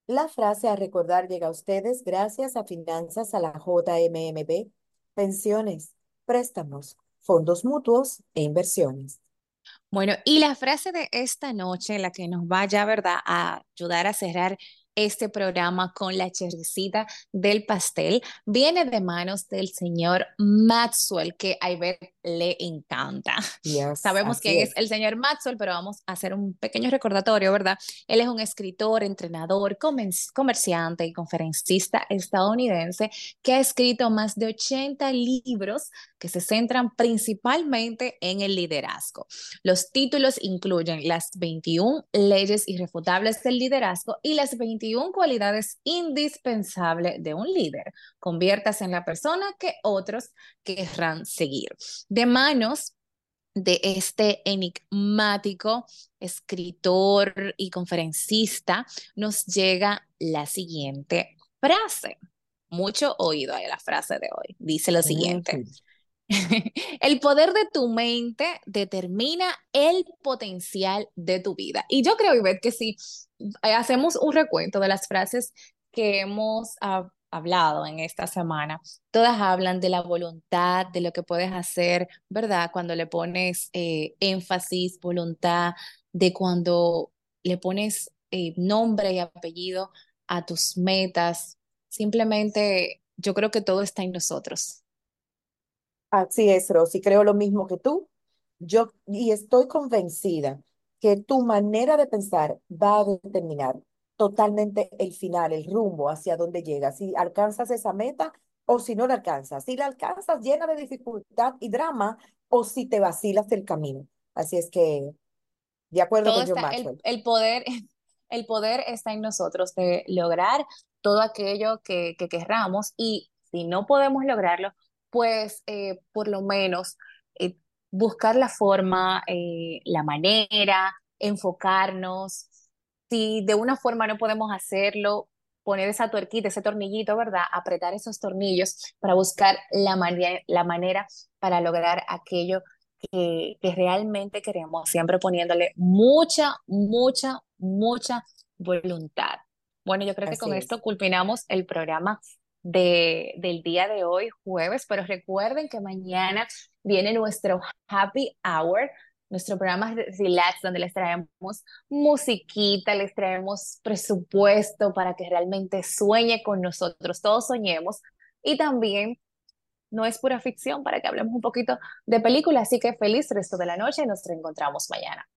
La frase a recordar llega a ustedes gracias a Finanzas a la JMMB, pensiones, préstamos, fondos mutuos e inversiones. Bueno, y la frase de esta noche, la que nos va ya, ¿verdad?, a ayudar a cerrar este programa con la chericita del pastel, viene de manos del señor Maxwell, que a Ivette le encanta. Yes, Sabemos así quién es es. el señor Maxwell, pero vamos a hacer un pequeño recordatorio, ¿verdad? Él es un escritor, entrenador, comerciante y conferencista estadounidense que ha escrito más de 80 libros que se centran principalmente en el liderazgo. Los títulos incluyen las 21 leyes irrefutables del liderazgo y las 21 cualidades indispensables de un líder. Conviértase en la persona que otros querrán seguir. De manos de este enigmático escritor y conferencista, nos llega la siguiente frase. Mucho oído a la frase de hoy. Dice lo siguiente. Ujú. El poder de tu mente determina el potencial de tu vida. Y yo creo, Ivette, que si hacemos un recuento de las frases que hemos hablado en esta semana, todas hablan de la voluntad, de lo que puedes hacer, ¿verdad? Cuando le pones énfasis, voluntad, de cuando le pones nombre y apellido a tus metas. Simplemente yo creo que todo está en nosotros. Así es, Rosy. Creo lo mismo que tú. Yo, y estoy convencida que tu manera de pensar va a determinar totalmente el final, el rumbo hacia dónde llegas. Si alcanzas esa meta o si no la alcanzas. Si la alcanzas llena de dificultad y drama o si te vacilas el camino. Así es que, de acuerdo Todo con John está, Maxwell. el poder, el poder está en nosotros de lograr todo aquello que querramos y si no podemos lograrlo, pues por lo menos eh, buscar la forma, la manera, enfocarnos. Si de una forma no podemos hacerlo, poner esa tuerquita, ese tornillito, ¿verdad? Apretar esos tornillos para buscar la manera para lograr aquello que realmente queremos, siempre poniéndole mucha, mucha, mucha voluntad. Bueno, yo creo que Así con es. esto culminamos el programa del día de hoy, jueves, pero recuerden que mañana viene nuestro Happy Hour, nuestro programa de relax, donde les traemos musiquita, les traemos presupuesto para que realmente sueñe con nosotros, todos soñemos. Y también no es pura ficción para que hablemos un poquito de película. Así que feliz resto de la noche y nos reencontramos mañana.